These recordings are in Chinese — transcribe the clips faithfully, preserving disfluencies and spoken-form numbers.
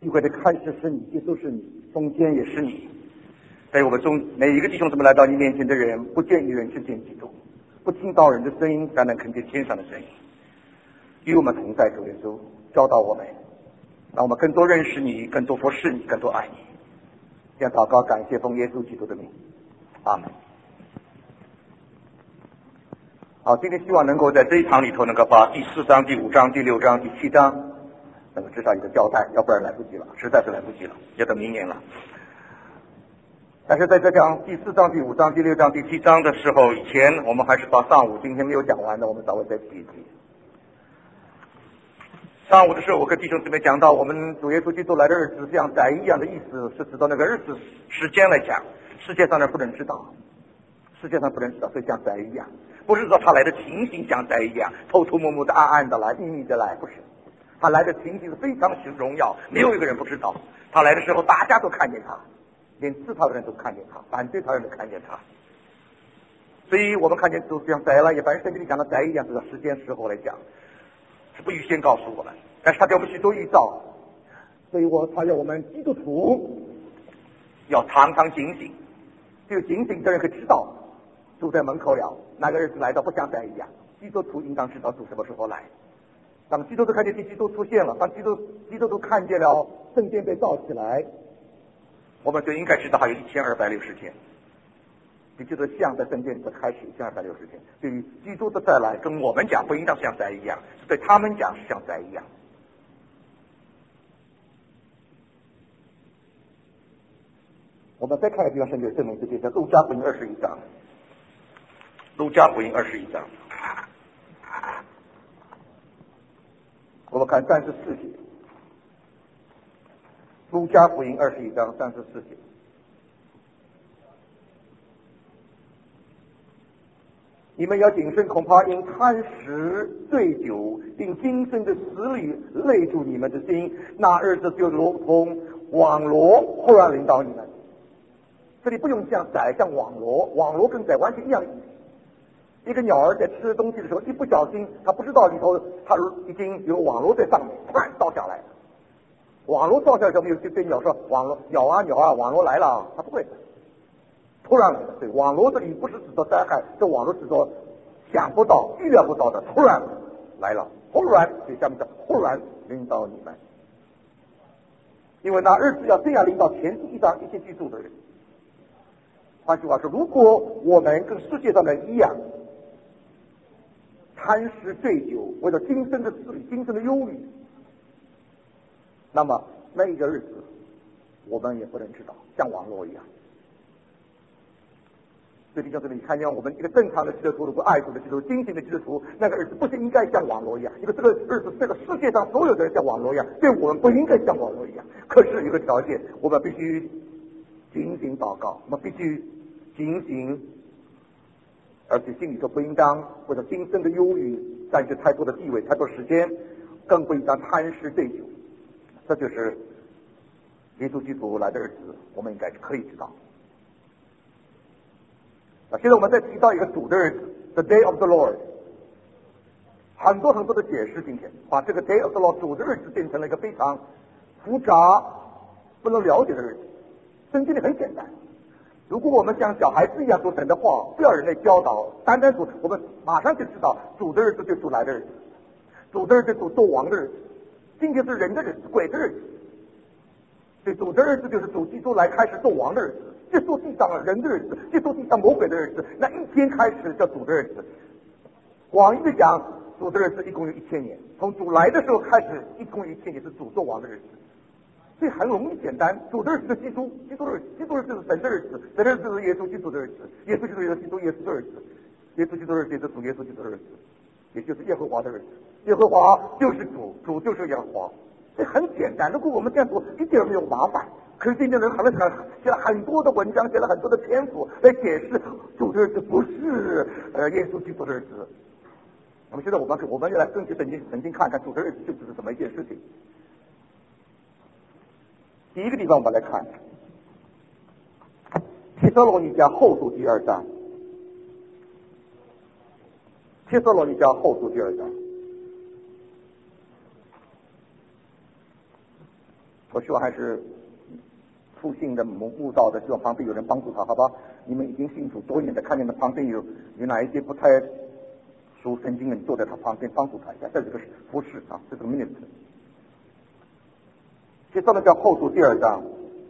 聚会的开始是你，结束是你，中间也是你。在我们中每一个弟兄姊妹来到你面前的人，不见一人只见基督，不听到人的声音，才能看见天上的声音。与我们同在，主耶稣教导我们，让我们更多认识你，更多服侍你，更多爱你。这样祷告，感谢奉耶稣基督的名，阿门。好，今天希望能够在这一堂里头，能够把第四章、第五章、第六章、第七章能够至少一个交代，要不然来不及了，实在是来不及了，要等明年了。但是在这讲第四章、第五章、第六章、第七章的时候，以前我们还是把上午今天没有讲完的，我们稍微再提一提。上午的时候，我跟弟兄姊妹讲到，我们主耶稣基督来的日子像宰一样的意思，是指到那个日子时间来讲，世界上人不能知道，世界上不能知道，所以像宰一样，不是说他来的情形像宰一样，偷偷摸摸的、暗暗的来、秘密的来，不是。他来的情形是非常荣耀，没有一个人不知道。他来的时候，大家都看见他，连刺他的人都看见他，反对他的人都看见他。所以我们看见主像宰了，也反正圣经里讲的宰一样，这个时间时候来讲。是不预先告诉我们，但是他给我们许多预兆，所以我他要我们基督徒要常常警醒，只有警醒的人可以知道主在门口了，那个日子来到不像在一样，基督徒应当知道主什么时候来。当基督徒看见基督出现了，当基督基督徒看见了圣殿被造起来，我们就应该知道还有一千二百六十天。基督的像在圣殿里开始一千二百六十天，对于基督的再来，跟我们讲不应当像宰一样，对他们讲是像宰一样。我们再看一个地方圣经证明这点，在路加福音二十一章，路加福音二十一章，我们看三十四节，路加福音二十一章三十四节。你们要谨慎，恐怕因贪食醉酒，并今生的死里累住你们的心，那日子就如同网罗忽然领导你们。这里不用像宰，像网罗，网罗跟宰完全一样的意思。一个鸟儿在吃东西的时候，一不小心，它不知道里头它已经有网罗在上面，突然倒下来了。网罗倒下来的时候，没有去对鸟说网罗鸟啊鸟啊，网罗来了，它不会的。突然来的，对，网罗这里不是指的灾害，这网罗是说想不到、预料不到的，突然来了，忽然，所以下面的忽然领导你们，因为那日子要这样领导前世一章一切居住的人。换句话说，如果我们跟世界上的一样，贪食醉酒，为了今生的思虑、今生的忧虑，那么那一个日子我们也不能知道，像网络一样。所以弟兄姊妹，你看见我们一个正常的基督徒，如果爱主的基督徒、精进的基督徒，那个日子不是应该像网络一样？因为这个日子，这个世界上所有的人像网络一样，对我们不应该像网络一样。可是有个条件，我们必须警醒祷告，我们必须警醒，而且心里头不应当为了今生的忧虑占据太多的地位、太多时间，更不应当贪食醉酒。这就是耶稣基督来的日子，我们应该可以知道。啊，现在我们再提到一个主的日子 ，the day of the Lord， 很多很多的解释，今天把这个 day of the Lord 主的日子变成了一个非常复杂、不能了解的日子。圣经里很简单，如果我们像小孩子一样说神的话，不要人类教导，单单主，我们马上就知道主的日子就是主来的日子，主的日子主做王的日子，今天是人的日子，鬼的日子。所以主的日子就是主基督来开始做王的日子，这做地上人的日子，这做地上魔鬼的日子，那一天开始叫主的日子。广义的讲，主的日子一共有一千年，从主来的时候开始，一共有一千年是主做王的日子。所以很容易简单，主的日子是基督，基督的日子，基督的日子是神的日子，神的日子是耶稣基督的日子，耶稣基督也是基督耶稣的日子，耶稣基督的日子也是主耶稣基督的日子，也就是耶和华的日子。耶和华就是主，主就是耶和华。这很简单，如果我们这样做，一点没有麻烦。可是今天人很很写了很多的文章，写了很多的篇幅来解释主的日子不是呃耶稣基督的日子。那么现在我们我们要来根据圣经圣经看看主的日子就是怎么一件事情。第一个地方我们来看帖撒罗尼迦后书第二章，帖撒罗尼迦后书第二章。 我希望还是复兴的慕慕道的，希望旁边有人帮助他，好吧？你们已经信主多年的，看见的旁边有有哪一些不太属圣经的，你坐在他旁边帮助他一下，在这个服侍啊，这是个 minister。接下来讲后书第二章，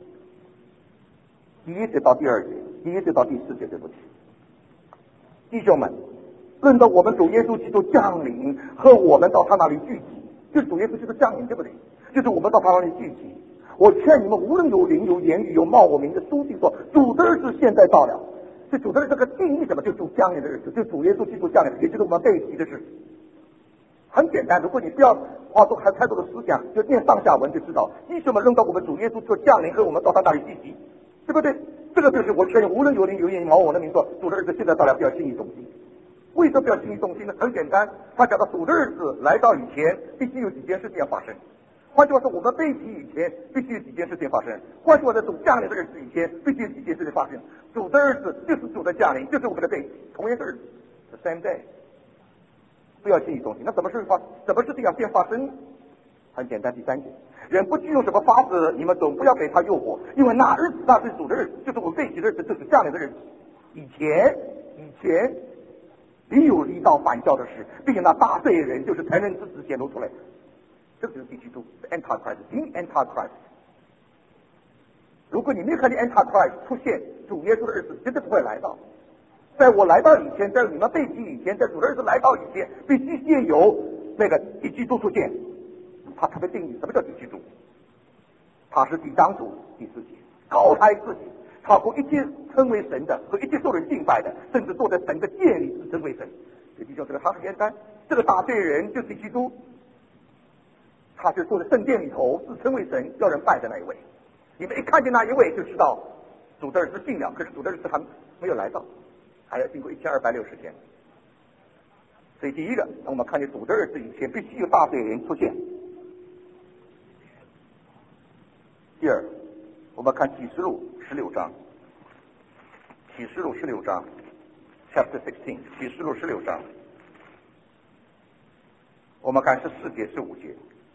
第一节到第二节，第一节到第四节，对不起，弟兄们，论到我们主耶稣基督降临和我们到他那里聚集，就是主耶稣基督降临，对不对？就是我们到他那里聚集。我劝你们，无论有灵、有言语、有冒我名的书信说，主的日子现在到了。这主的日子这个定义什么？就主降临的日子，就主耶稣基督降临，也就是我们被提的日子。很简单，如果你不要花多还太多的思想，就念上下文就知道，弟兄们，论到我们主耶稣基督降临和我们到他那里聚集，对不对？这个就是我劝你，无论有灵、有言语、冒我的名说，主的日子现在到了，不要轻易动心。为什么不要轻易动心呢？很简单，他讲到主的日子来到以前，必须有几件事情要发生。换句话说，我们被提以前，必须有几件事情发生。换句话说，主降临的日子以前，必须有几件事情发生。主的日子就是主的降临，就是我们的被提，同样的日子 ，the same day。不要轻易动心。那什么事发？什么事情要先发生？很简单，第三节，人不具用什么法子，你们总不要给他诱惑，因为那日子那是主的日子，就是我们被提的日子，就是降临的日子。以前，以前。必有离道反教的事，并且那大罪人就是才能之子显露出来。这就是第七度 Antichrist，in Antichrist。如果你没有看见 Antichrist 出现，主耶稣的日子绝对不会来到。在我来到以前，在你们被提以前，在主的日子来到以前，必须先有那个第七度出现。他特别定义什么叫第七度？他是第三主第四节，高抬自己。超过一切称为神的和一切受人敬拜的，甚至坐在神的殿里自称为神。这弟兄，这个很简单，这个大罪人就是基督，他就坐在圣殿里头自称为神，要人拜的那一位。你们一看见那一位，就知道主的日子近了，可是主的日子还没有来到，还要经过一千二百六十天。所以第一个，当我们看见主的日子以前，必须有大罪人出现。第二，我们看启示录十六章，启示录十六章 ，Chapter sixteen， 启示录十六章，我们看十四节、十五节。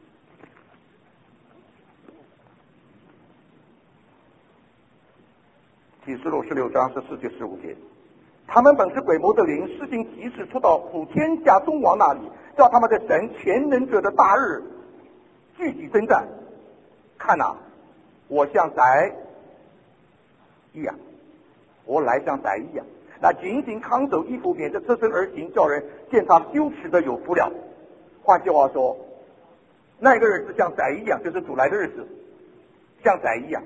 启示录十六章十四节、十五节，他们本是鬼魔的灵，施行奇事，出到普天下众王那里，叫他们的神全能者的大日聚集征战。看哪、啊，我像宰一样，我来像宰一样，那紧紧扛手衣服，免得侧身而行，叫人见他羞耻的有福了。换句话说，那个日子像宰一样，就是主来的日子，像宰一样。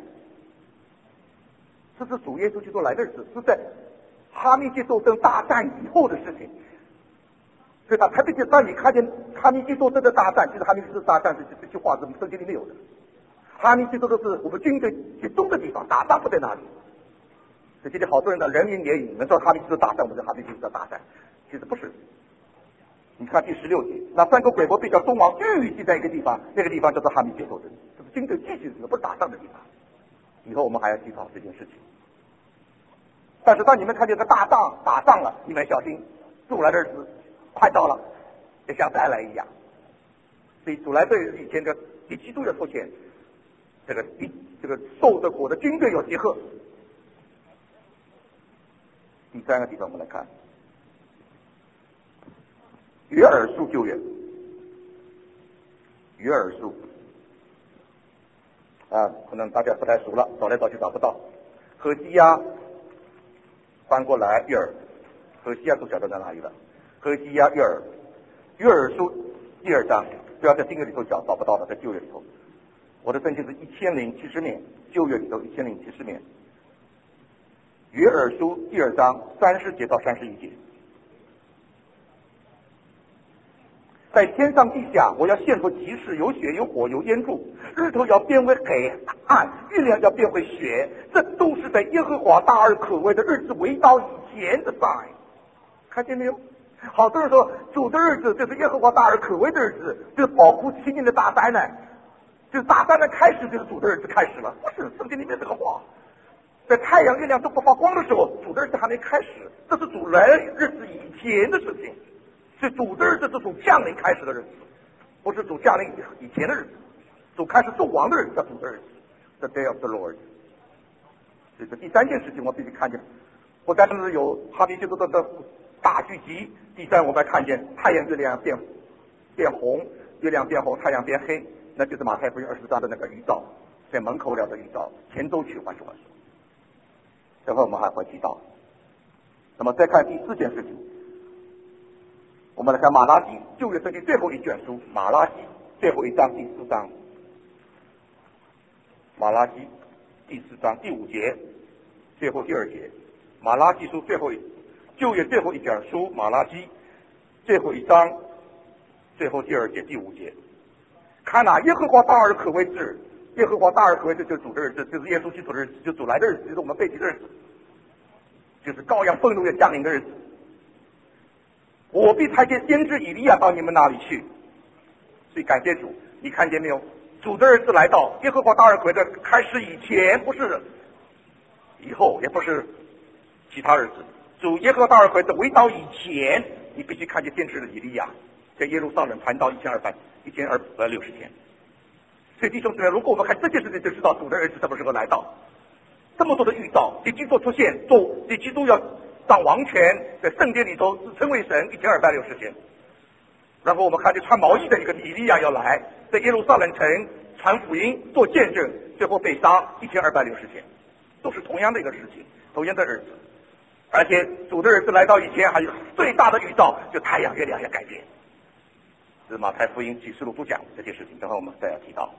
这是主耶稣基督来的日子，是在哈密基斗争大战以后的事情。所以他特别就让你看见哈密基斗争的大战，就是哈密基斗大战这这句话是圣经里面有的。哈密基斗都是我们军队集中的地方，打仗不在那里。所以今天好多人的人云也云，们说哈密基斗大战，我们说哈密基斗大战，其实不是。你看第十六节，那三个鬼魔被叫众王聚集在一个地方，那个地方叫做哈密基斗争，这是军队聚集的地方，不是打仗的地方。以后我们还要提讨这件事情。但是当你们看见个大仗打仗了，你们小心，主来的日子快到了，就像再来一样。所以主来的以前的第七度要出现，这个一这个受的果的军队要集合。第三个地方我们来看，约珥书旧约，约珥书啊，可能大家不太熟了，找来找去找不到。何西亚翻过来约珥，何西亚都晓得在哪里了。何西亚约珥，约珥书第二章，不要在新约里头找，找不到了，在旧约里头。我的圣经是一千零七十面，旧约里头一千零七十面。约珥书第二章三十节到三十一节。在天上地下，我要献出奇事，有血有火有烟柱，日头要变为黑暗，月亮要变为血，这都是在耶和华大而可畏的日子未到以前的 sign。 看见没有？好多人说主的日子就是耶和华大而可畏的日子，就是保护亲近的大灾难，就是大灾难开始就是主的日子开始了。不是圣经里面这个话，在太阳月亮都不发光的时候，主的日子还没开始，这是主来日子以前的事情。是主的日子是主降临开始的日子，不是主降临以前的日子。 主开始做王的日子叫主的日子 ，the day of the Lord。这个第三件事情，我必须看见，不单是有哈比基督的的大聚集，第三我们还看见太阳、月亮变变红，月亮变红，太阳变黑，那就是马太福音二十章的那个预兆，在门口了的预兆，前奏曲，换句话说，等会我们还会提到。那么再看第四件事情，我们来看马拉基旧约圣经最后一卷书，马拉基最后一章第四章，马拉基第四章第五节，最后第二节，马拉基书最后一旧约最后一卷书，马拉基最后一章最后第二节第五节，看哪，耶和华大而可畏之日，耶和华大而可畏之就是主的日子，就是耶稣基督的日子，就是主来的日子，就是我们被提的日子，就是羔羊愤怒要降临的日子。我必差遣先知以利亚到你们那里去，所以感谢主，你看见没有？主的日子来到，耶和华大而可畏的开始以前，不是以后，也不是其他日子。主耶和华大而可畏的为到以前，你必须看见先知的以利亚在耶路撒冷传道一千二百一千二百六十天。所以弟兄姊妹，如果我们看这件事情，就知道主的日子什么时候来到。这么多的预兆，敌基督出现，做敌基督要掌王权，在圣殿里头自称为神一千二百六十天。然后我们看见穿毛衣的一个以利亚要来，在耶路撒冷城传福音做见证，最后被杀一千二百六十天，都是同样的一个事情，同样的日子。而且主的日子来到以前，还有最大的预兆，就太阳月亮要改变。这是马太福音启示录都讲这些事情，等会我们再要提到。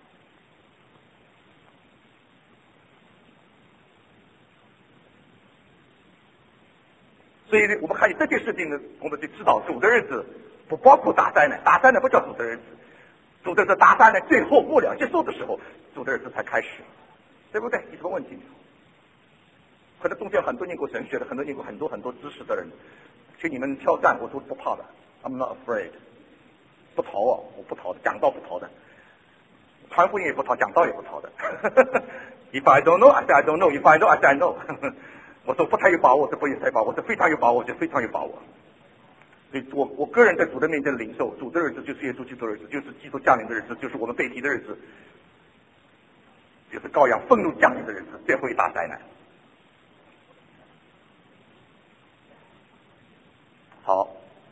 所以我们看见这件事情呢，我们就知道主的日子不包括大灾难，大灾难不叫主的日子，主的这大灾难最后末了结束的时候，主的日子才开始，对不对？有什么问题？可能中间很多念过神学的，很多念过很多很多知识的人，请你们挑战，我都不怕的 ，I'm not afraid， 不逃啊，我不逃的，讲道不逃的，传福音也不逃，讲道也不逃的。If I don't know, I say I don't know. If I know, I say I know 。我说不太有把握，我说不太有把握，我说非常有把握，我就非常有把握。所以我我个人在主的面前的领受，主的日子就是耶稣基督的日子，就是基督降临的日子，就是我们被提的日子，就是羔羊愤怒降临的日子，最后一大灾难。好，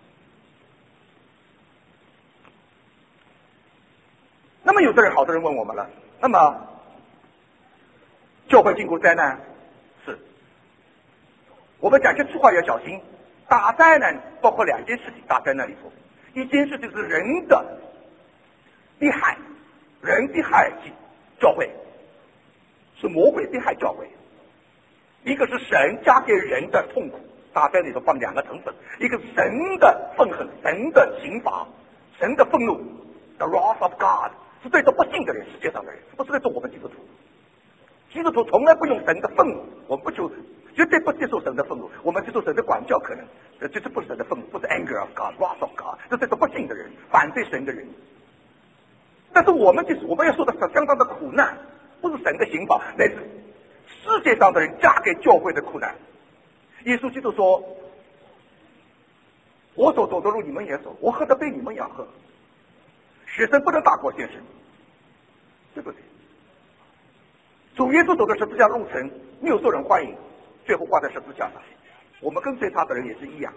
那么有的人，好多人问我们了，那么教会经过灾难，是我们讲些粗话要小心。大灾难包括两件事情，大灾难里头，一件事就是人的迫害，人迫害教会，是魔鬼迫害教会；一个是神加给人的痛苦。大灾里头放两个成分，一个是神的愤恨，神的刑罚，神的愤怒 ，the wrath of God， 是对着不信的人，世界上的人，不是对着我们基督徒。基督徒从来不用神的愤怒，我们不就绝对不接受神的愤怒，我们接受神的管教，可能这这不是神的愤怒，不是 anger of God，wrath of God， 这对着不信的人，反对神的人。但是我们就是我们要受到相当的苦难，不是神的刑罚，那是世界上的人加给教会的苦难。耶稣基督说：“我所走的路你们也走，我喝的杯你们也要喝。学生不能大过先生，对不对？”主耶稣走的十字架路程，没有受人欢迎，最后挂在十字架上。我们跟随他的人也是一样。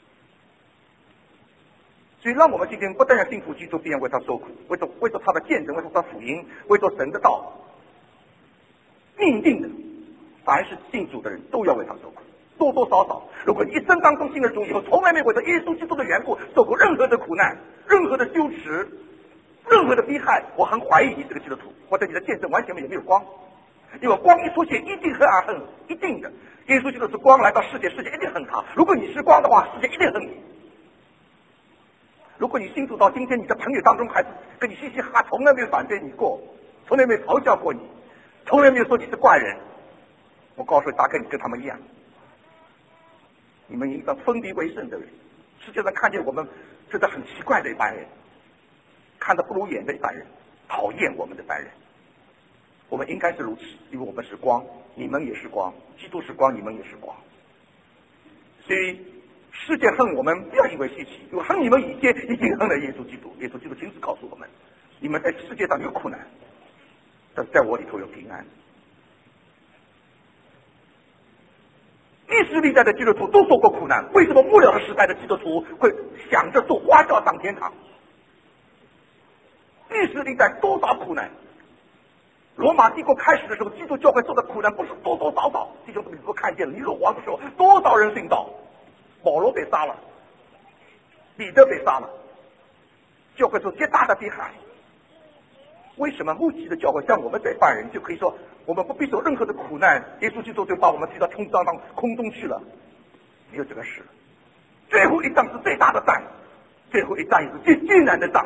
所以，让我们今天不但要信服基督，必然为他受苦，为着为着他的见证，为着他福音，为着神的道，命定的，凡是信主的人都要为他受苦。多多少少，如果你一生当中信了主以后，从来没为了耶稣基督的缘故受过任何的苦难、任何的羞耻、任何的逼害，我很怀疑你这个基督徒，或者你的见证完全也没有光。因为光一出现，一定恨啊恨，一定的。耶稣基督是光来到世界，世界一定恨他。如果你是光的话，世界一定恨你。如果你信主到今天，你的朋友当中还是跟你嘻嘻哈，从来没有反对你过，从来没有嘲笑过你，从来没有说你是怪人，我告诉你，大概你跟他们一样。你们一个分别为圣的人，世界上看见我们觉得很奇怪的一般人，看得不如眼的一般人，讨厌我们的一般人。我们应该是如此，因为我们是光，你们也是光，基督是光，你们也是光。所以世界恨我们，不要以为稀奇，因为恨你们以前已经恨了耶稣基督，耶稣基督亲自告诉我们， 你们在世界上有苦难，但在我里头有平安。历史历代的基督徒都受过苦难，为什么末了的时代的基督徒会想着坐花轿上天堂？历史历代多少苦难？罗马帝国开始的时候，基督教会受的苦难不是多多少少，弟兄姊妹都看见了。尼罗王的时候，多少人信道，保罗被杀了，彼得被杀了，教会受极大的迫害。为什么末期的教会像我们这般人就可以说我们不必受任何的苦难，耶稣基督就把我们提到空当当空中去了？没有这个事。最后一仗是最大的战，最后一仗也是最艰难的仗。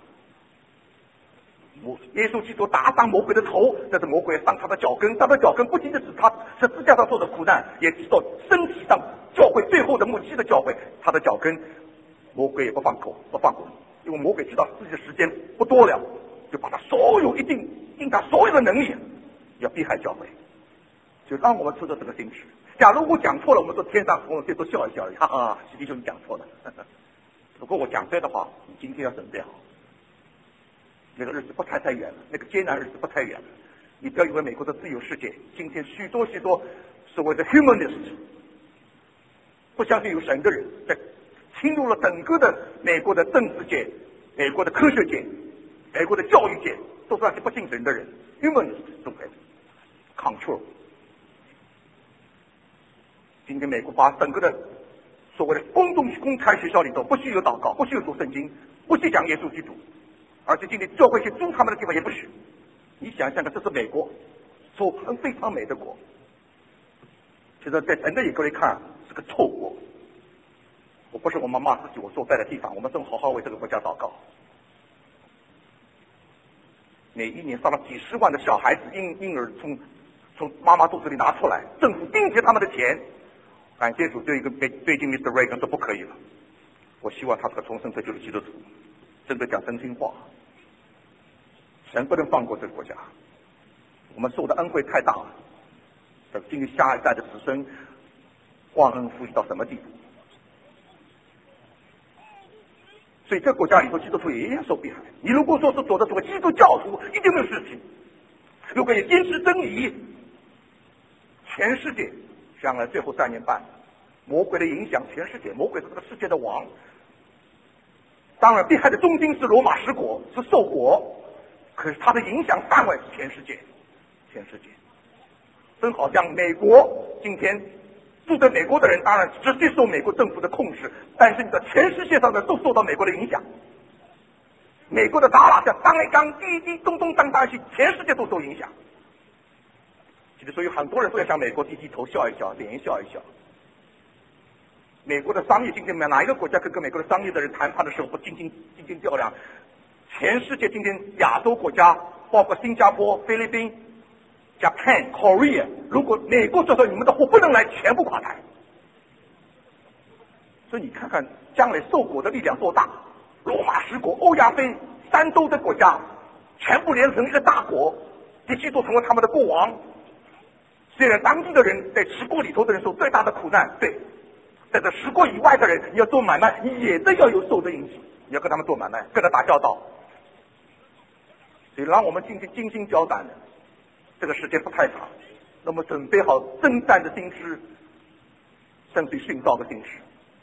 耶稣基督打伤魔鬼的头，但是魔鬼伤他的脚跟，他的脚跟不仅仅是他十字架上受的苦难，也知道身体上教会最后的末期的教会，他的脚跟魔鬼也不放口不放过，因为魔鬼知道自己的时间不多了，就把他所有一定尽他所有的能力要逼害教会，就让我们出了这个心事。假如我讲错了，我们说天上我们最多笑一笑，哈哈，实际上你讲错了。如果我讲对的话，你今天要准备好。那个日子不太太远了，那个艰难日子不太远了。你不要以为美国的自由世界，今天许多许多所谓的 humanist 不相信有神的人，在侵入了整个的美国的政治界、美国的科学界、美国的教育界，都是那些不信神的人 humanist 都可以 control。今天美国把整个的所谓的公众公开学校里头不许有祷告，不许有读圣经，不许讲耶稣基督。而且今天教会去租他们的地方也不许。你想想看，这是美国，所很非常美的国，其实在神的眼光来看是个臭国。我不是我们骂自己我所在的地方，我们正好好为这个国家祷告。每一年杀了几十万的小孩子婴婴儿从从妈妈肚子里拿出来，政府盯着他们的钱。感谢主，对一个最近 mister Reagan 说不可以了。我希望他是个重生得救的基督徒，真的讲真心话。神不能放过这个国家，我们受的恩惠太大了。这今天下一代的子孙忘恩负义到什么地步？所以这个国家里头基督徒也一样受迫害。你如果说是走的做基督教徒，一定没有事情。如果你坚持真理，全世界将来最后三年半，魔鬼的影响全世界，魔鬼是这个世界的王。当然，迫害的中心是罗马十国，是受国。可是它的影响范围是全世界，全世界，正好像美国今天住在美国的人，当然直接受美国政府的控制，但是你在全世界上的都受到美国的影响。美国的打打像当一当滴滴咚咚当当去，全世界都受影响。其实所以很多人都要向美国低低头笑一笑，脸笑一笑。美国的商业今天哪一个国家跟跟美国的商业的人谈判的时候不斤斤斤斤较量？全世界今天亚洲国家，包括新加坡、菲律宾、Japan、Korea， 如果美国就说你们的货不能来，全部垮台。所以你看看将来受国的力量多大，罗马十国、欧亚非、三洲的国家，全部连成一个大国，必须都成为他们的国王。虽然当地的人在十国里头的人受最大的苦难，对，在这十国以外的人，你要做买卖，你也得要有受的引起，你要跟他们做买卖，跟他打交道。所以让我们今天精心交战的，这个时间不太长，那么准备好征战的心思，甚至殉道的心思。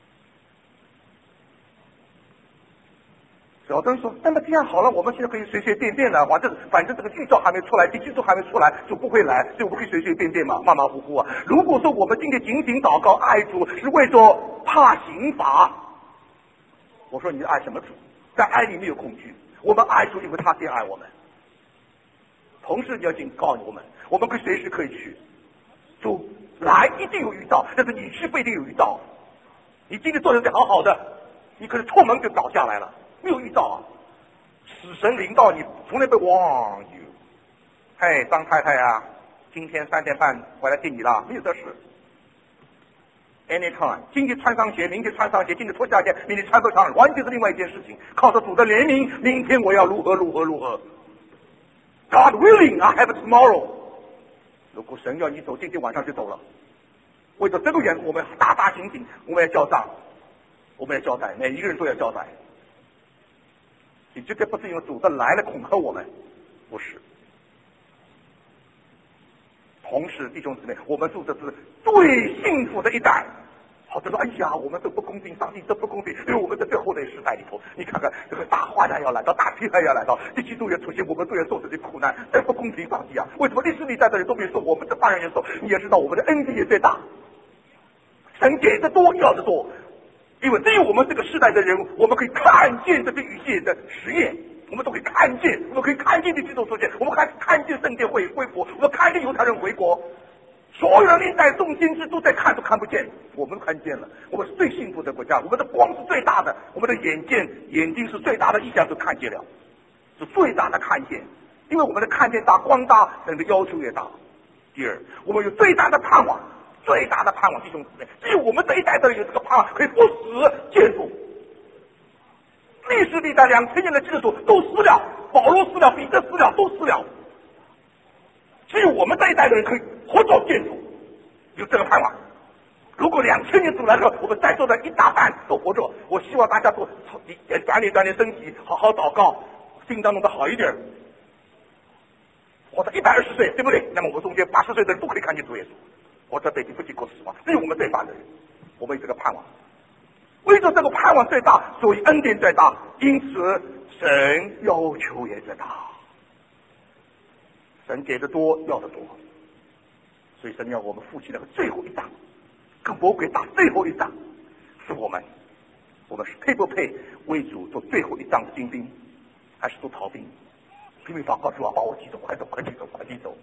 小灯说：“那么这样好了，我们现在可以随随便便了，反正反正这个剧照还没出来，第剧照还没出来，就不会来，所以我们可以随随便便嘛，马马虎虎啊。如果说我们今天仅仅祷告爱主，是为着怕刑罚，我说你爱什么主？在爱里没有恐惧，我们爱主，因为他先爱我们。同时你要警告我们，我们可以随时可以去，主来一定有遇到，但是你去不一定有遇到。你今天做人得好好的，你可是出门就倒下来了。”没有遇到啊，死神临到你，从来不忘你。嘿，张太太啊，今天三点半我来见你了，没有这事。Anytime， 今天穿上鞋，明天穿上鞋，今天脱下鞋，明天穿不上，完全是另外一件事情。靠着主的怜悯，明天我要如何如何如何。God willing, I have tomorrow。如果神要你走，今天晚上就走了。为了这个缘故，我们大大醒醒，我们要交账，我们要交代，每一个人都要交代。 你绝对不是因为主的来了恐吓我们，不是。同时，弟兄姊妹，我们住的是最幸福的一代。好的说，哎呀，我们都不公平，上帝都不公平，因为我们在最后的时代里头，你看看这个大患难要来到，大饥荒要来到，这基督也出现，我们都要受这些苦难，这不公平，上帝啊！为什么历史历代的人都没受，我们这帮人也受？你也知道，我们的恩典也最大，神给的多，要的多，因为只有我们这个时代的人，我们可以看见这个宇界的实验。我们都可以看见，我们可以看见的基督出现，我们看看见圣殿会恢复，我们看见犹太人回国，所有的历代众先知都在看，都看不见，我们看见了。我们是最幸福的国家，我们的光是最大的，我们的眼见眼睛是最大的，一下就看见了，是最大的看见。因为我们的看见大光大，人的要求也大。第二，我们有最大的盼望，最大的盼望，弟兄姊妹，只有我们这一代的人有这个盼望，可以不死见主。历史历代两千年的基督徒都死了，保罗死了，彼得死了，都死了。只有我们这一代的人可以活着见主，有这个盼望。如果两千年主来了，我们在座的一大半都活着。我希望大家都锻炼锻炼身体，好好祷告，心脏弄得好一点。活到一百二十岁，对不对？那么我们中间八十岁的人都可以看见主耶稣。我这辈子不经过死亡，只有我们这一半的人，我们有这个盼望。为着这个盼望最大，所以恩典最大，因此神要求也最大。神给的多，要的多，所以神要我们负起那个最后一仗，跟魔鬼打最后一仗，是我们，我们是配不配为主做最后一仗的精兵，还是做逃兵？拼命祷告主啊，把我击走，快走，快击走，快击走。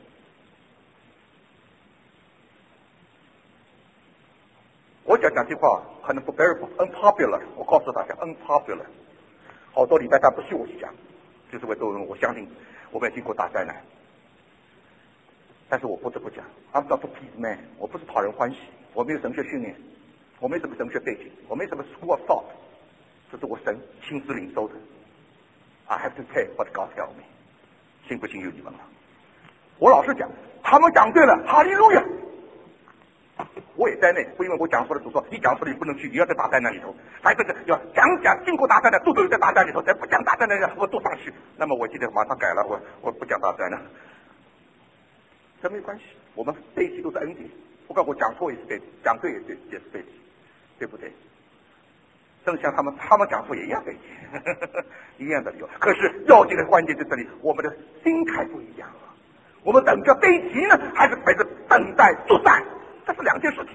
我讲讲句话可能不 very unpopular， 我告诉大家 unpopular， 好多礼拜三不许我去讲，就是为多人，我相信我们也经过大灾难，但是我不得不讲 I'm not a peace man， 我不是讨人欢喜，我没有神学训练，我没什么神学背景，我没什么 school of thought， 这是我神亲自领受的。 I have to take what God tell me， 信不信由你们了。我老实讲，他们讲对了，哈利路亚。我也在内，不因为我讲错了，主说你讲错了，你不能去，你要在大灾难里头。还这个要讲讲经过大灾难，都都有在大灾难里头，再不讲大灾难的我都上去。那么我今天马上改了，我我不讲大灾难，这没关系，我们背弃都是恩典。不管我讲错也是对，讲对也对，也是对，对不对？正像他们他们讲错也一样对，一样的理由。可是要紧的关键在这里，我们的心态不一样了。我们等着悲啼呢，还是还是等待作战？这是两件事情。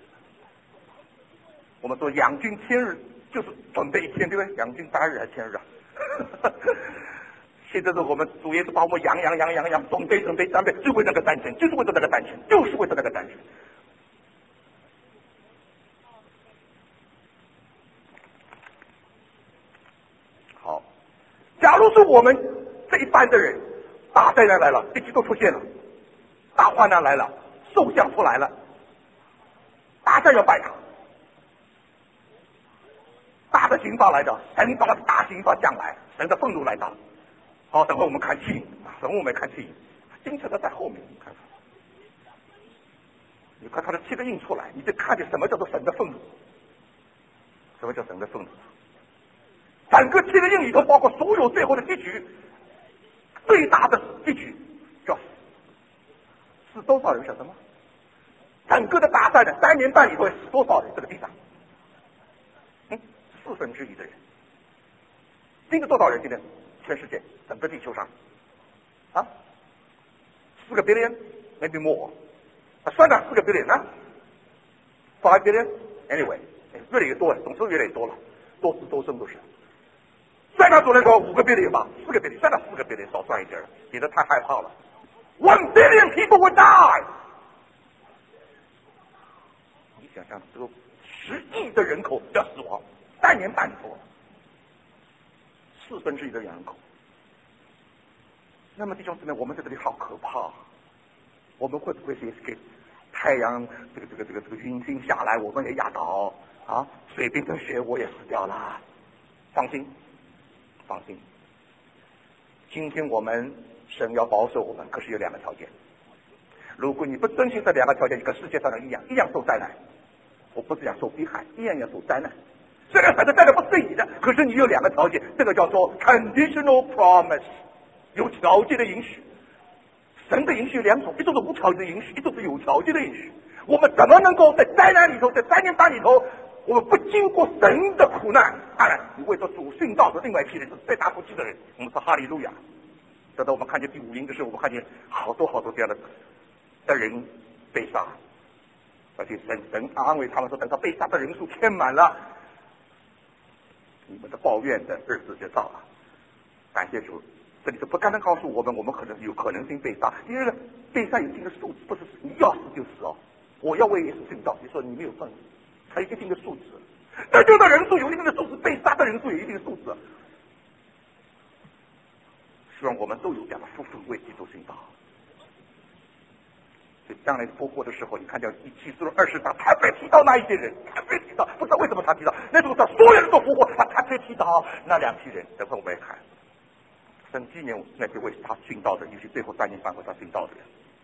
我们说养军千日，就是准备一天，对不对？养军八日还是千日啊？现在是我们主耶稣把我们养养养养养，准备准备准备，就为这个战争，就是为了这个战争，就是为了这个战争。好，假如是我们这一班的人，大灾难来了，这些都出现了，大患难来了，兽象出来了。大战要拜他，大的刑罚来的，神把大刑罚降来，神的愤怒来到。好，等会我们看气，等会我们看气，精彩的在后面。你看，你看他的七个印出来，你就看见什么叫做神的愤怒，什么叫神的愤怒。整个七个印里头，包括所有最后的结局，最大的结局叫死，死多少人晓得吗？整个的大战的三年半里头死多少人？这个地上，嗯，四分之一的人。今天多少人？今天全世界整个地球上，啊，四个 billion maybe more， 啊，算了，四个 billion 啊 ，five billion anyway， 越来越多了，总数越来越多了，多子多孙都是。算到主来说五个 billion 吧，四个 billion， 算到四个 billion 少算一点，别的太害怕了。One billion people will die。想象只有十亿的人口要死亡，三年半多，四分之一的人口。那么弟兄姊妹，我们在这里好可怕，我们会不会也是给太阳这个这个这个这个陨星下来，我们也压倒啊？水变成雪，我也死掉了。放心，放心。今天我们神要保守我们，可是有两个条件。如果你不遵循这两个条件，你跟世界上人一样，一样受灾难。我不是讲受逼害，一样要受灾难。 虽然神的带来不是你的，可是你有两个条件，这个叫做 conditional promise， 有条件的允许。神的允许有两种，一种是无条件的允许，一种是有条件的允许。我们怎么能够在灾难里头，在灾难当里头，我们不经过神的苦难？当然，你为着主殉道的另外一批人是最大不羁的人，我们是哈利路亚。等到我们看见第五营的时候，我们看见好多好多这样的的人被杀，而且神神安慰他们说，等到被杀的人数填满了，你们的抱怨的日子就到了。感谢主，这里是不单单告诉我们，我们可能有可能性被杀，第二个被杀有一定的数字，不是你要死就死哦。我要为耶稣殉道，你说你没有份，它有一定的数字，得救的人数有一定的数字，被杀的人数有一定的数字。希望我们都有这样的夫妇为基督殉道。所以将来复活的时候，你看见第七书二十章，他没提到那一些人，他没提到，不知道为什么他提到，那时候他所有人都复活，他他没提到那两批人。等会我们来看，神纪念那些为他殉道的，尤其最后三年半为他殉道的人。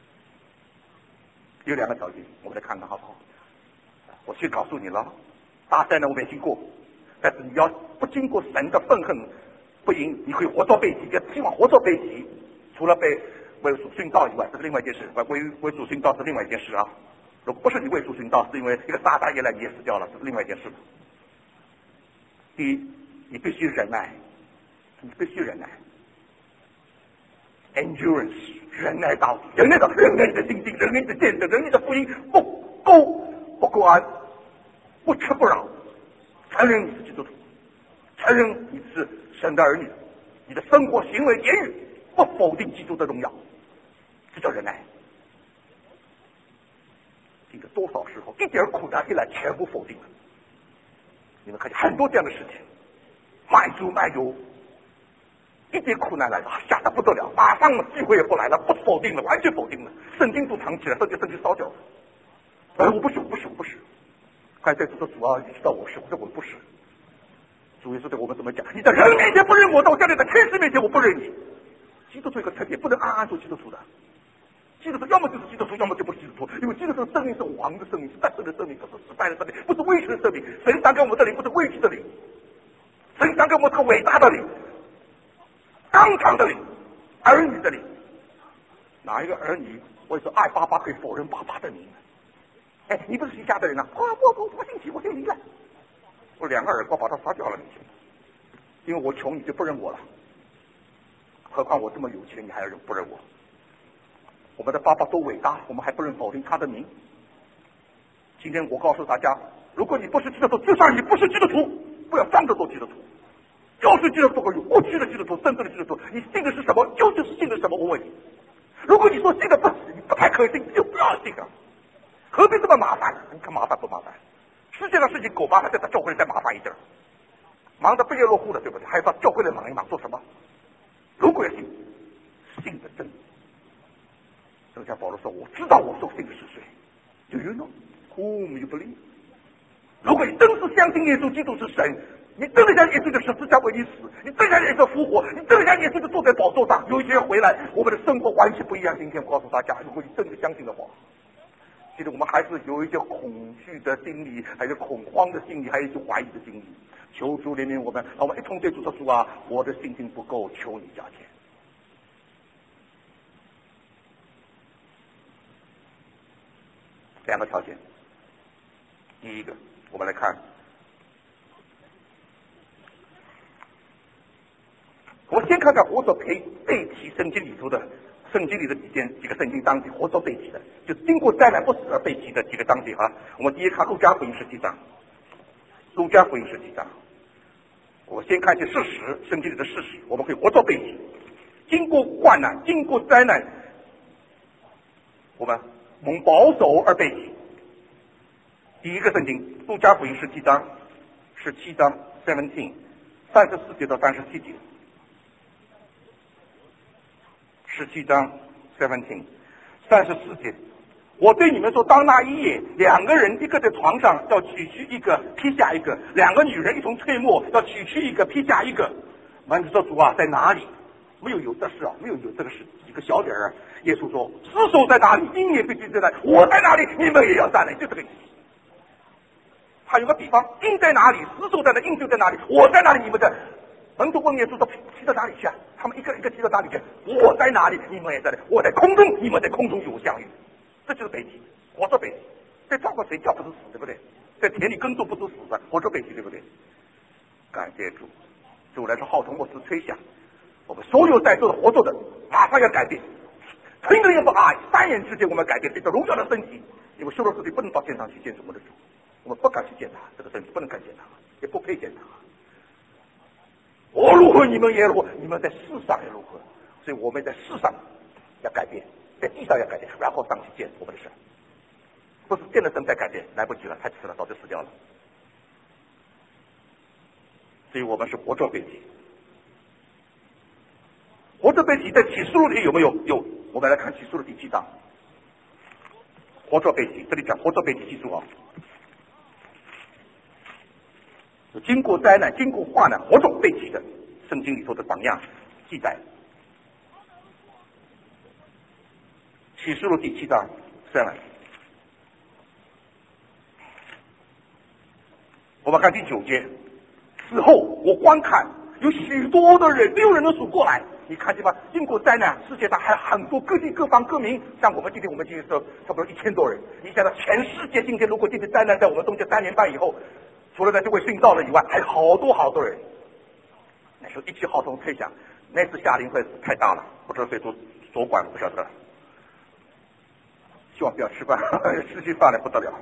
有两个条件，我们来看看好不好？我先告诉你了，大灾难我没经过，但是你要不经过神的愤恨不赢，你会活遭背弃，要希望活遭背弃，除了被为主殉道以外，这是另外一件事。为为主殉道是另外一件事啊。如果不是你为主殉道，是因为一个撒旦也来你也死掉了，这是另外一件事。第一，你必须忍耐，你必须忍耐 ，endurance， 忍耐到底，忍耐到忍耐你的心境，忍耐你的见证，忍耐你的福音不够不够安，不屈不挠，承认你是基督徒，承认你是神的儿女，你的生活行为言语不否定基督的荣耀，这叫忍耐。这个多少时候一点苦难一来全部否定了。你们看见很多这样的事情，卖猪卖油，一点苦难来了，吓得不得了，马上机会也不来了，不否定了，完全否定了，圣经都藏起来，圣经圣经烧掉了。哎，我不是，我不是，我不是。还在说主啊，你知道我是，我说我不是。主耶稣对我们怎么讲？你在人面前不认我，到家里在天使面前我不认你。基督徒一个特点，不能安安做基督徒的。基督徒要么就是基督徒，要么就不是基督徒。因为基督徒的生命是王的生命，是得胜的生命，不是失败的生命，不是畏惧的生命。神赏给我们的灵不是畏惧的灵，神赏给我们这个伟大的灵，刚强的灵，儿女的灵。哪一个儿女为说爱爸爸可以否认爸爸的名？哎，你不是姓夏的人啊？啊，我我我姓许，我姓林了。我两个耳光把他杀掉了，因为我穷你就不认我了，何况我这么有钱你还要不认我？我们的爸爸多伟大，我们还不认否定他的名。今天我告诉大家，如果你不是基督徒，就算你不是基督徒，不要装着做基督徒。就是基督徒有过去的基督徒，真正的基督徒，你信的是什么，究竟是信的什么？我问你，如果你说信的不你不太可信，你就不要信了，何必这么麻烦？你看麻烦不麻烦？世界上事情够麻烦，再到教会里再麻烦一点，忙得不亦乐乎的，对不对？还要到教会里忙一忙，做什么？如果要信，信的真。正像保罗说：“我知道我所信的是谁。” Do you know whom you believe？ 如果你真是相信耶稣基督是神，你真的像耶稣的十字架为你死，你真的像耶稣复活，你真的像耶稣的坐在宝座上，有一天回来，我们的生活完全不一样。今天我告诉大家，如果你真的相信的话，其实我们还是有一些恐惧的心理，还有恐慌的心理，还有一些怀疑的心理。求主怜悯我们，让我们一同对主说：“主啊，我的信心不够，求你加添。”两个条件，第一个，我们来看，我们先看看活着背背题圣经里头的圣经里的几件几个圣经章节，活着背题的，就经过灾难不死而背题的几个章节啊。我们第一看路加福音十七章，路加福音十七章，我先看一些事实，圣经里的事实，我们可以活着背题。经过患难，经过灾难，我们蒙保守而背题。第一个圣经，路加福音十七章，十七章 seventeen， 三十四节到三十七节。十七章 seventeen， 三十四节。我对你们说，当那一夜，两个人一个在床上要取去一个，劈下一个；两个女人一同吹磨，要取去一个，劈下一个。门徒说：“主啊，在哪里？”没有有这事啊，没有有这个事，几个小点儿。耶稣说：“尸首在哪里，鹰也必须在哪里。我在哪里，你们也要在哪里。”就这个意思。 还有个比方，鹰在哪里，石头在哪，鹰就在哪里，我在哪里，你们在。门徒问耶稣说：“骑到哪里去啊？”他们一个一个骑到哪里去？我在哪里，你们也在哪里？我在空中，你们在空中与我相遇。这就是北极，活着北极。在照顾谁叫不是死，对不对？在田里耕种不是死的，活着北极，对不对？感谢主，主来说号筒末次吹响，我们所有在座的活着的，马上要改变。听着也不啊，三年之间我们改变这个荣耀的身体，因为修罗斯体不能到现场去见主我们的主，我们不敢去见他，这个身体不能敢见他，也不配见他。我如何，你们也如何，你们在世上也如何，所以我们在世上要改变，在地上要改变，然后上去见我们的神。不是见了神再改变，来不及了，太迟了，早就死掉了。所以我们是活着被提，活着被提在启示录里有没有？有。我们来看启示录第七章，活着被提，这里讲活着被提，记住啊，经过灾难、经过患难、活着被提的，圣经里头的榜样记载。启示录第七章seven，我们看第九节。此后我观看，有许多的人，没有人能数过来。你看见吗？经过灾难，世界上还有很多各地各方各民，像我们今天，我们今天说差不多一千多人。你想到全世界今天，如果今天灾难在我们中间三年半以后，除了那些会殉道的以外，还有好多好多人。那时候一起号筒吹响，那次夏令会太大了，不知道谁做所管，不晓得。希望不要吃饭，吃起饭来不得了。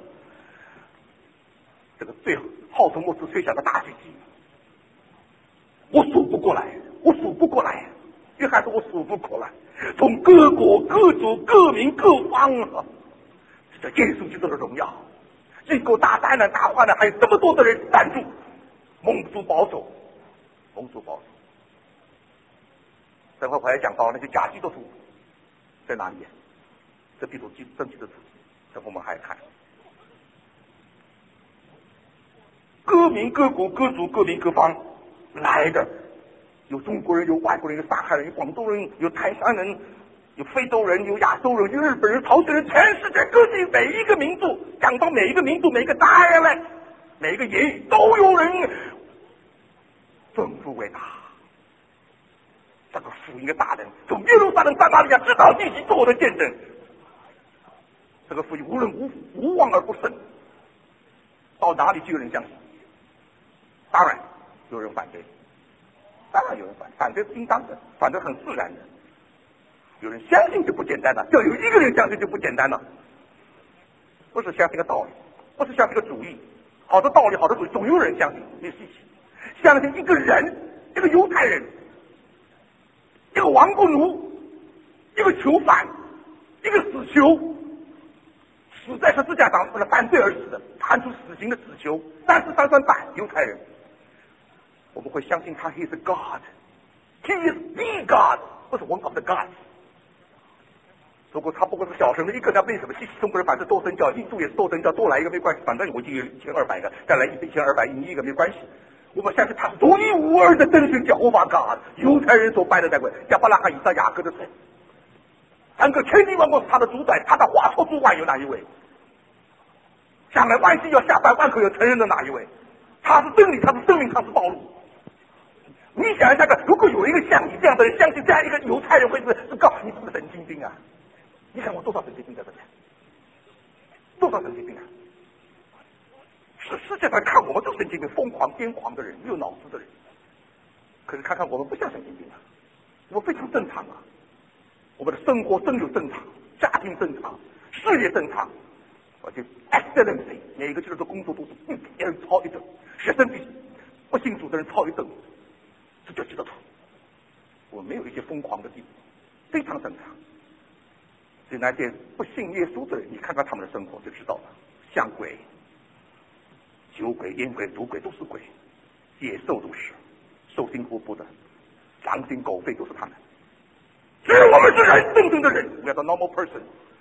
这个最号筒末次吹响的大聚集，我数不过来，我数不过来。约翰说我数不过来，从各国各族各民各方啊，这耶稣基督的荣耀。经过大灾难大患难，还有这么多的人站住，蒙主保守，蒙主保守。等会我还讲到那些假基督徒在哪里？这地图记正确的图，等会我们还看。各民各国各族各民各方来的，有中国人，有外国人，有上海人，有广东人，有台山人，有非洲人，有亚洲人，有日本人，朝鲜人，全世界各地每一个民族，讲到每一个民族，每一个dialect，每一个言语，都有人吩咐为大。这个福音的大人从耶路撒冷撒玛利亚直到地极做我的见证。这个福音无论无无望而不胜，到哪里就有人相信。当然有人反对，当然有人反反对是应当的，反对很自然的。有人相信就不简单了，要有一个人相信就不简单了。不是相信个道理，不是相信个主义，好的道理好的主义总有人相信，你稀奇。相信一个人，一个犹太人，一个亡国奴，一个囚犯，一个死囚，死在十字架上为了犯罪而死的，判处死刑的死囚，三十三算半犹太人。我们会相信他 He is God， He is the God， 不是 one of the gods。如果他不过是小神的一个，那为什么西中国人反正多神教，印度也是多神教，多来一个没关系，反正我就有一千二百个，再来一千二百一一个没关系。我们相信他是独一无二的真神叫 Jehovah God， 犹太人所拜的那位亚伯拉罕、以撒、雅各的神，三个千军万国是他的主宰，他的话说之外有哪一位？将来万星要下凡，万口要承认的哪一位？他是真理，他是生命，他是道路。你想一下看，如果有一个像你这样的人相信这样一个犹太人，会是是告诉你是个神经病啊！你看我多少神经病在这里，多少神经病啊！是世界上看我们都神经病，疯狂癫狂的人，没有脑子的人。可是看看我们不像神经病啊，我们非常正常啊。我们的生活真有正常，家庭正常，事业正常，而且 excellency， 每一个基督徒工作都是比别人超一等，学生比不信主的人超一等，这叫基督徒。我们没有一些疯狂的地步，非常正常。所以那些不信耶稣的人，你看看他们的生活就知道了，像鬼、酒鬼、烟鬼、赌鬼都是鬼，野兽都是，兽心活泼的，狼心狗肺都是他们。只有我们是人，真正的人 ，we are the normal person。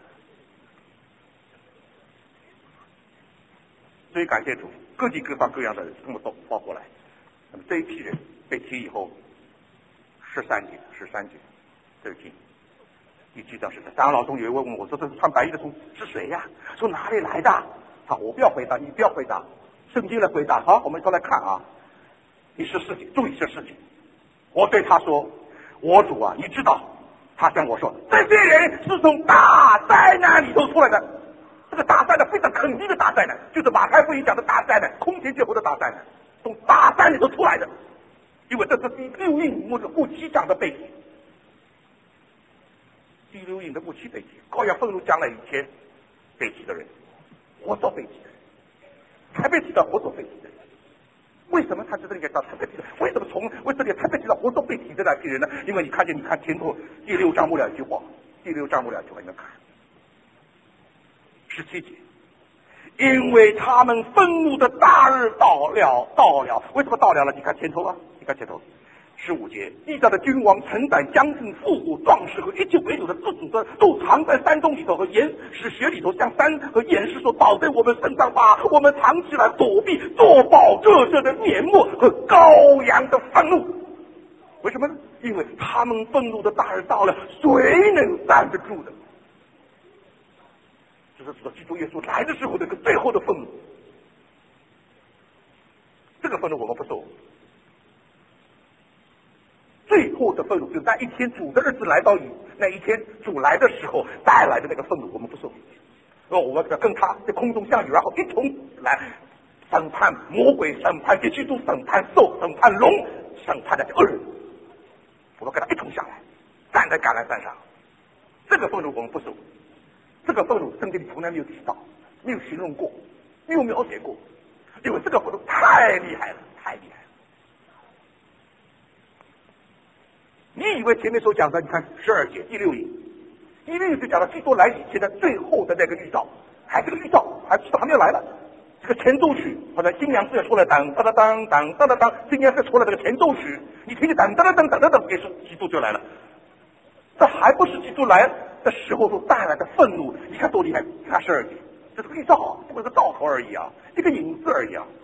所以感谢主，各地各方各样的人这么多包过来。那么这一批人被提以后，十三节，十三节，这个经。第七章是的，长老中有一位问我说：“这是穿白衣的从是谁呀？说哪里来的？”他我不要回答，你不要回答， 圣经的回答。好，我们一块来看啊，第十四节，注意这事情。我对他说：“我主啊，你知道。”他向我说：“这些人是从大灾难里头出来的。”这个大灾难非常肯定的大灾难，就是马太福音讲的大灾难，空前绝后的大灾难，从大灾难里头出来的。因为这是第六印幕的第七章的背景。第六印的第七背景，羔羊愤怒将来以前背弃的人，活着背弃的人，才被提到活着背弃的人。为什么他在这里讲才被提到？为什么从为这里才被提到活着被提的那批人呢？因为你看见，你看前头第六章末两句话，第六章末两句话，你们看十七节，因为他们愤怒的大日到了，到了，为什么到了了？你看前头啊，你看前头。十五节，地上的君王、臣宰、将军、富户、壮士和一切为主的自主的，都藏在山洞里头和岩石穴里头，像山和岩石所倒在我们身上吧。我们藏起来躲避，做保这这的年末和羔羊的愤怒。为什么呢？因为他们愤怒的大日到了，谁能站得住的？这是指到基督耶稣来的时候那个最后的愤怒。这个愤怒我们不受。最后的愤怒，就是那一天主的日子来到以那一天主来的时候带来的那个愤怒，我们不受。那我们跟他在空中相遇，然后一同来审判魔鬼，审判基督，审判兽，审判龙，审判那些恶人。我们跟他一同下来，站在橄榄山上。这个愤怒我们不受。这个愤怒圣经里从来没有提到，没有形容过，没有描写过，因为这个愤怒太厉害了，太厉害了。你以为前面所讲的，你看十二节第六印，第六印就讲了基督来以前的最后的那个预兆，还这个预兆还知道还没有来了。这个前奏曲，或者新娘子也出来，当当当当当当当当，新娘子出来这个前奏曲，你听见当当当当当当，也是基督就来了。这还不是基督来的时候所带来的愤怒，你看多厉害！你看十二节，这是个预兆，这不是个兆头而已啊，这个影子而已啊。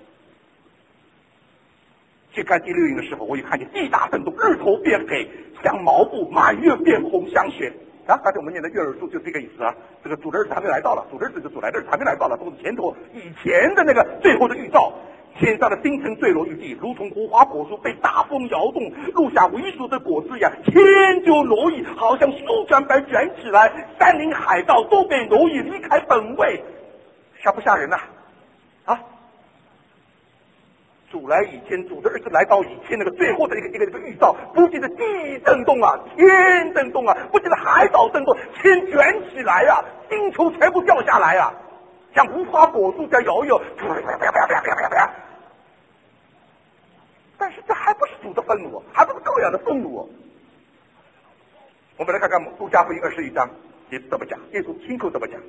去看第六印的时候，我也看见地大震动，日头变黑像毛布，满月变红像雪。啊，刚才我们念的月日数就这个意思啊。这个主的日子还没来到了，主的日子就主来的日子还没来到了，都是前头以前的那个最后的预兆。天上的星辰坠落于地，如同无花果树被大风摇动，录下为数的果子一样，天就挪移，好像树干般卷起来，山林海盗都被挪移离开本位，吓不吓人呐？啊！主来以前，主的日子来到以前，那个最后的一个一个一个预兆，不仅是地震动啊，天震动啊，不仅是海岛震动，天卷起来啊，星球全部掉下来啊，像无花果树在摇一摇，但是这还不是主的愤怒，还不是羔羊的愤怒。我们来看看路加福音二十一章，耶稣怎么讲？耶稣亲口怎么讲？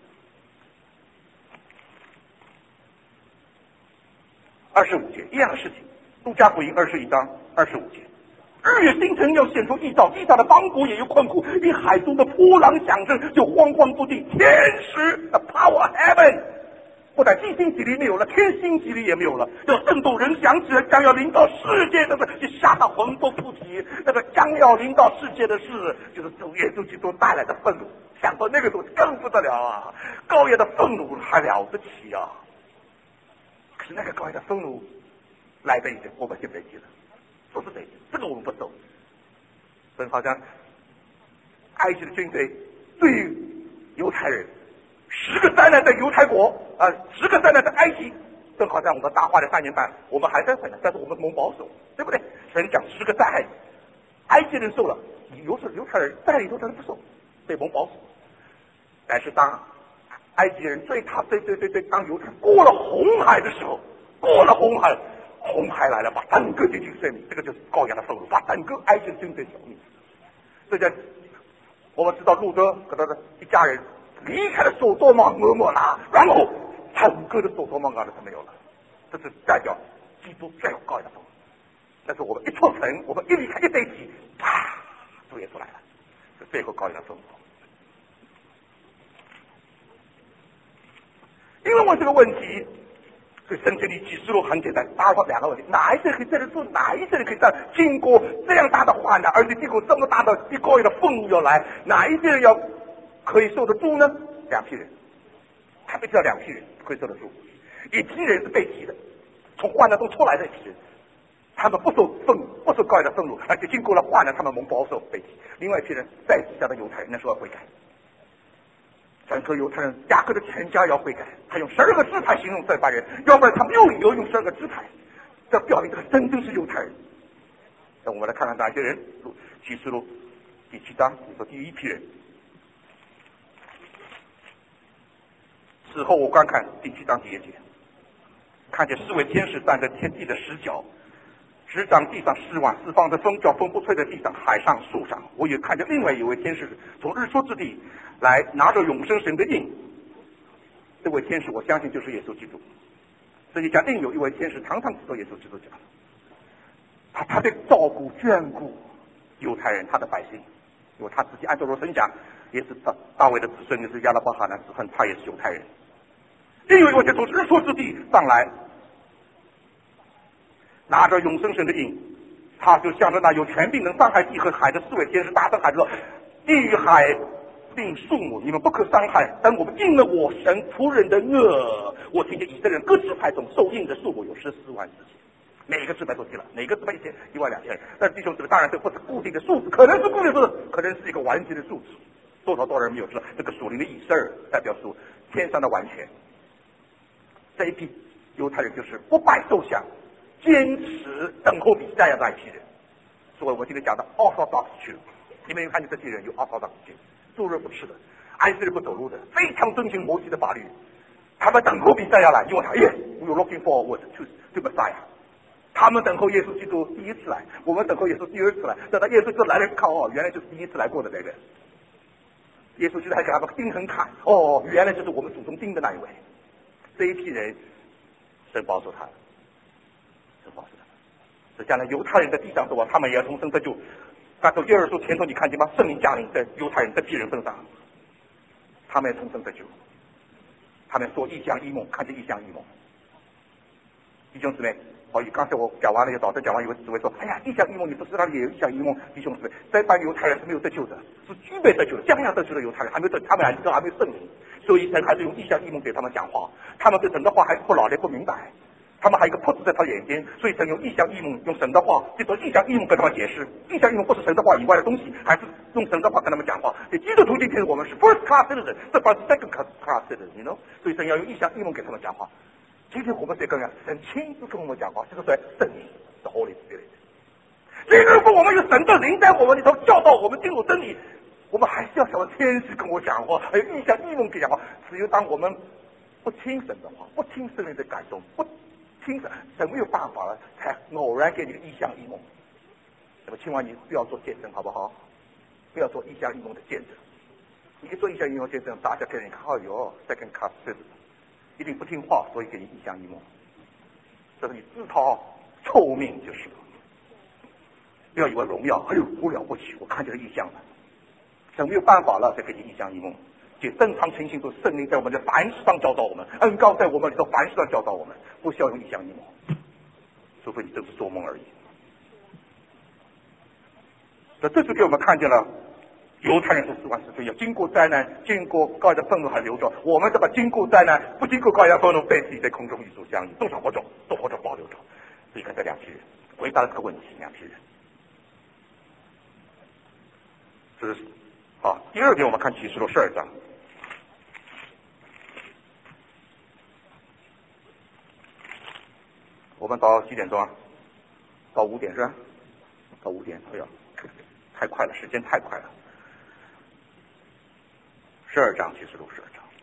二十五节一样的事情，路加福音二十一章二十五节，日月星辰要显出异兆，地上的邦国也有困苦，因海中的波浪响声就慌慌不定，天使 the power of heaven， 不但地心极力没有了，天心极力也没有了，要震动人想起来将要临到世界的事，就吓到魂魄不提。那个将要临到世界的事，就是主耶稣基督带来的愤怒，想到那个时候更不得了啊！羔羊的愤怒还了得起啊！可是那个羔羊的愤怒来的已经我们就没记了，说是这个，这个我们不懂。真好像埃及的军队对于犹太人，十个灾难在犹太国啊、呃，十个灾难在埃及，正好像我们大话的三年半，我们还在灾难，但是我们蒙保守，对不对？神讲十个灾，埃及人受了，犹太犹太人在里头他不受，被蒙保守。但是当埃及人追他追追追追，当犹太过了红海的时候，过了红海，红海来了，把整个地区水灭，这个就是羔羊的愤怒，把整个埃及的军队消灭。这叫我们知道路德和他的一家人离开了索多玛俄摩拉，然后整个的索多玛俄摩拉都没有了，这是代表基督最后羔羊的愤怒。但是我们一出城，我们一离开一在一起，啪，主耶稣来了，是最后羔羊的愤怒。因为问这个问题，所以圣经里启示录很简单，答出两个问题：哪一些人可以站得住？哪一些人可以站？经过这样大的患难，而且经过这么大的一个月的愤怒要来，哪一些人要可以受得住呢？两批人，他们知道两批人可以受得住。 一批人是被提的，从患难中出来的一批人，他们不受愤怒，不受高压的愤怒，而且经过了患难，他们蒙保守被提。另外一批人在地下的犹太人那时候要悔改，整个犹太人雅各的全家要悔改，他用十二个支派形容这帮人，要不然他们又有用十二个支派，这表明这个真正是犹太人。那我们来看看哪些人，启示录第七章，你说第一批人。此后我观看第七章第一节，看见四位天使站在天地的十角，执掌地上十万四方的风，叫风不吹在地上、海上、树上。我也看见另外一位天使从日出之地来，拿着永生神的印。这位天使我相信就是耶稣基督。这一家另有一位天使常常指着耶稣基督讲，他他在照顾眷顾犹太人，他的百姓，因为他自己按照罗神讲，也是大大卫的子孙，也是亚拉巴哈的子孙，他也是犹太人。另有一位从日出之地上来，拿着永生神的印，他就向着那有权柄能伤害地和海的四位天使大声喊着说：地与海并树木，你们不可伤害，但我们尽了我神仆人的恶。我听见以色列人各支派中受印的数目有十四万四千，每个支派都提了，每个支派一千一万两千人。但是弟兄姊妹，当然这不是固定的数字，可能是固定的数字，可能是一个完全的数字，多少多少人没有知道。这个属灵的意思代表出天上的完全。这一批犹太人就是不拜兽像，坚持等候比赛亚那一批人。所以我今天讲的奥少道去了，你们有看见这批人有奥少道去，昼日不吃的，安息日不走路的，非常遵循摩西的法律。他们等候比赛亚来，因为他 yes we are looking forward to to Messiah。他们等候耶稣基督第一次来，我们等候耶稣第二次来。等到耶稣基督来了，看哦，原来就是第一次来过的那个。耶稣基督还给他们钉痕看，哦，原来就是我们祖宗钉的那一位。这一批人，神保守他，神保守他。这将来犹太人在地上走啊，他们也要重生得救。但从第二书前头你看见吗？圣灵降临在犹太人这批人身上，他们也重生得救。他们说异象异梦，看见异象异梦。弟兄姊妹，哦，刚才我讲完了，有导师讲完以后，只会说：“哎呀，异象异梦，你不知道也有异象异梦。”弟兄姊妹，这帮犹太人是没有得救的，是具备得救的，将要得救的犹太人还没有得，他们还知道还没有圣灵，所以神还是用异象异梦给他们讲话。他们对神的话还是不老的不明白，他们还有一个破子在他眼睛，所以神用异象异梦，用神的话，就说异象异梦跟他们解释。异象异梦不是神的话以外的东西，还是用神的话跟他们讲话。所以基督徒今天我们是 first class citizen， 这帮是 second class citizen， you know， 所以神要用异象异梦给他们讲话。今天我们谁跟人神亲自跟我们讲话，这个是圣灵的 Holy Spirit。所以如果我们有神的灵在我们里头教导我们进入真理，我们还是要想天使跟我讲话，还有异象异梦给讲话。只有当我们不听神的话，不听圣灵的感动，不听神，神没有办法了，才偶然给你个异象异梦。那么千万你不要做见证，好不好？不要做异象异梦的见证。你一做异象异梦见证，大家给你看，哦哟 ，second class citizen。一定不听话，所以给你异象异梦，这是你自讨臭命就是了。不要以为荣耀，哎呦不了不起，我看见了异象了，神没有办法了，再给你异象异梦。就正常情形都圣灵在我们的凡事上教导我们，恩膏在我们里头凡事上教导我们，不需要用异象异梦，除非你真是做梦而已。那这就给我们看见了。犹太人是四万四千，要经过灾难，经过高压的愤怒还流着。我们这个经过灾难，不经过高压愤怒，被自己在空中与主相遇，多少活着，都活着保留着。所以看这两批人回答了这个问题，两批人。这是好。第二点，我们看启示录十二章。我们到几点钟啊？到五点是吧？到五点，哎呀，太快了，时间太快了。十二章，启示录十二章。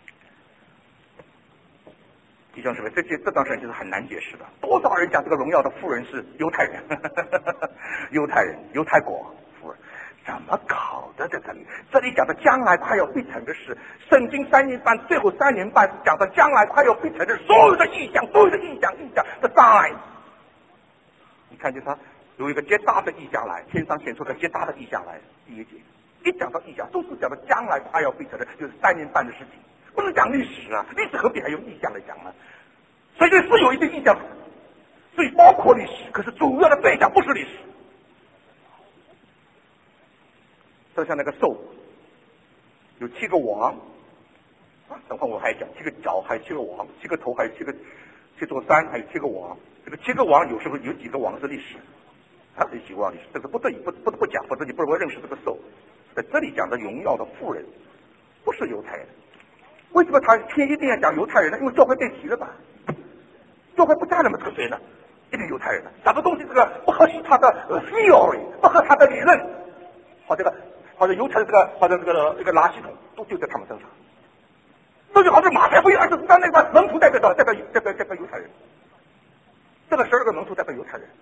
弟兄姊妹，这这这段圣经是很难解释的。多少人讲这个荣耀的妇人是犹太人，犹太人，犹太国妇人，怎么搞的？在这里，这里讲的将来快要必成的事，圣经三年半，最后三年半讲的将来快要必成的所有的意象，所有的意象，意象的 sign。你看见他有一个极大的意象来，天上显出个极大的意象来，第一节。一讲到意象，都是讲到将来快要必成的，就是三年半的事情，不是讲历史啊，历史何必还用意象来讲呢？所以是有一些意象，所以包括历史，可是主要的对象不是历史。就像那个兽，有七个王，啊，等会我还讲七个脚，还有七个王，七个头，还有七个这座山还有七个王，这个七个王有时候有几个王是历史，还有几个王历史，这个不得已不不得不讲，否则你不会认识这个兽。在这里讲的荣耀的妇人不是犹太人，为什么他偏一定要讲犹太人呢？因为教会被提了吧，教会不加那么特别呢，一定犹太人呢，什么东西这个不合适他的 theory， 不合他的理论，好这个好像犹太的这个好像这个这个垃圾桶都丢在他们身上。这就好像马太福音二十四章那个门徒代表的代表代表代表犹太人，这个十二个门徒代表犹太人，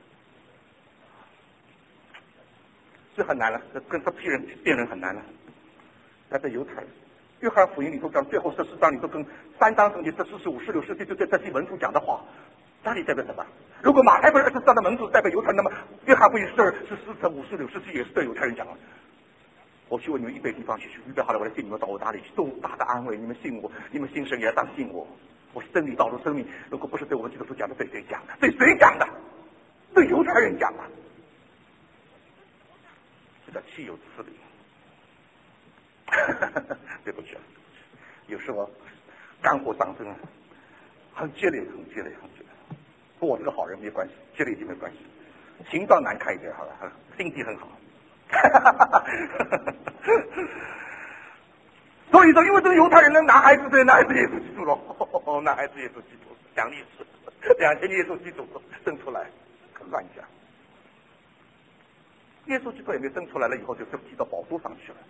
这很难了，这跟这批人辨认很难了，代表犹太人。约翰福音里头讲最后十四章里头跟三章圣经这四十五、十六、十七就对这些门徒讲的话，那里代表什么？如果马太福音二十四章的门徒代表犹太人，那么约翰福音十二、十四、十五、十六、十七也是对犹太人讲的。我去为你们预备地方去，预备好了，我来接你们到我那里去，重大的安慰。你们信我，你们信神也要当信我。我是真理、道路、生命。如果不是对我们基督徒讲的，对谁讲的？对谁讲的？对犹太人讲的。这叫岂有此理！对不起啊，有时候肝火上升，很激烈，很激烈，很激烈。不过我是个好人，没关系，激烈就没关系。心脏难看一点好了，心地很好。所以说，因为这个犹太人的男孩子，对男孩子耶稣基督了，哦，男孩子耶稣基督，讲历史，两千耶稣基督生出来，乱讲。耶稣基督也没生出来了以后，就升级到宝座上去了。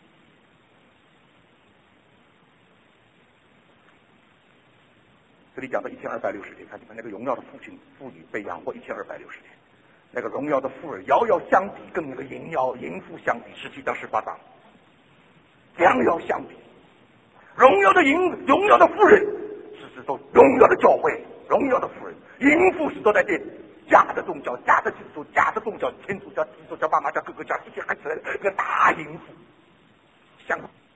这里讲到一千二百六十天，看你们那个荣耀的父亲妇女被养活一千二百六十天。那个荣耀的妇人遥遥相比，跟那个淫妖淫妇相比，十七章十八章，遥遥相比。荣耀的淫，荣耀的妇人是指说荣耀的教会，荣耀的妇人，淫妇是都在这假的宗教，假的基督教，假的宗教，天主教、基督教、爸妈教、哥哥教，一起喊起来的那个大淫妇，相。